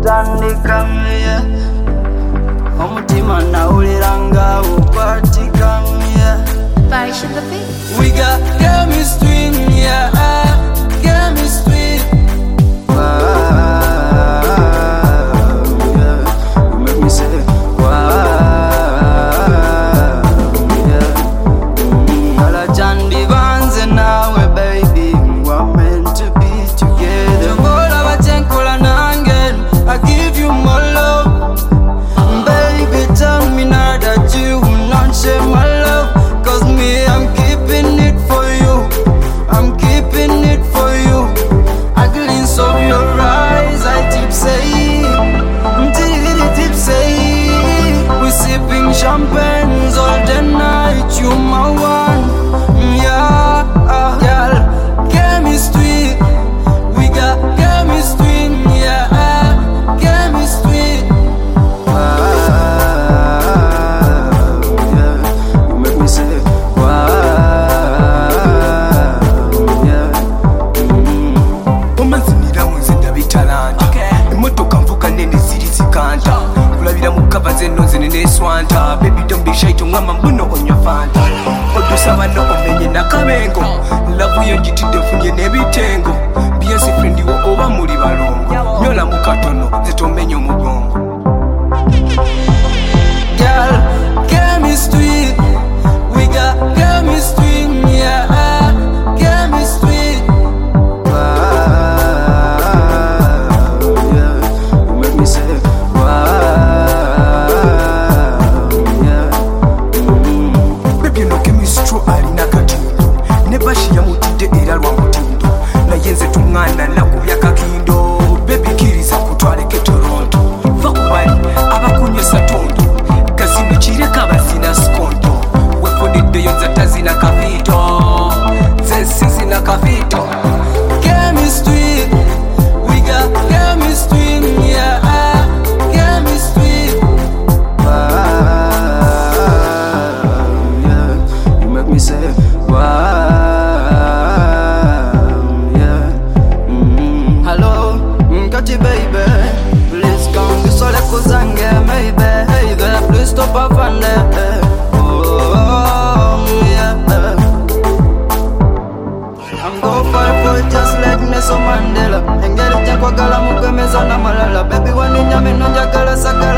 kutandika omutima nawuliranga ukwatika Parish in the beat. We got chemistry, yeah, chemistry. Wow, yeah, you make me say wow, yeah. All a Jandy Vanze nawe baby, we're meant to be together. Jogola bachenkula nangen, I give you more love. Baby, tell me now that you will not share my love. Cause me, I'm keeping it for you. I'm keeping it for you. I glimpse of your eyes, I tipsy. Tipsy. We sipping champagnes all the night. You my one, yeah, girl. Chemistry, we got chemistry, yeah, chemistry. Wow, yeah, you make me say wow, yeah. Omanzinira munzinda bitalanta emotoka nvuka nene ziri zikanta kulabira mukava zeno zinene swanta baby don't be shy tongamba mbuno onywa fanta odusaba no omenye nakabengo lavu yo njitidde nfunye n'ebitengo byesi friend wo oba muli balongo nyola mukatono zitomenye omugongo. Girl, chemistry, we got chemistry, yeah, chemistry. Wow, yeah, you make me say wow, yeah. Baby no chemistry alina katindo nebashi yamutidde era lwa mutindo naye nze tuŋŋaana nakubya kakindo baby kiriza kutwaleke Toronto va kubali abakunyesa tondo kazino kireka bazina skonto wefuniddeyo nze tazina kafito nze sizina kafito. Chemistry, we got chemistry, yeah, chemistry. Wow, yeah, you make me say wow, yeah. Hello, Kati baby, please come to Sole Kuzange, maybe. Hey there, please stop up and oh, yeah. I'm go fight for it just like Nelson Mandela. Engeri kwa gala mukemeza na malala. Baby wani nyame nonja gala saka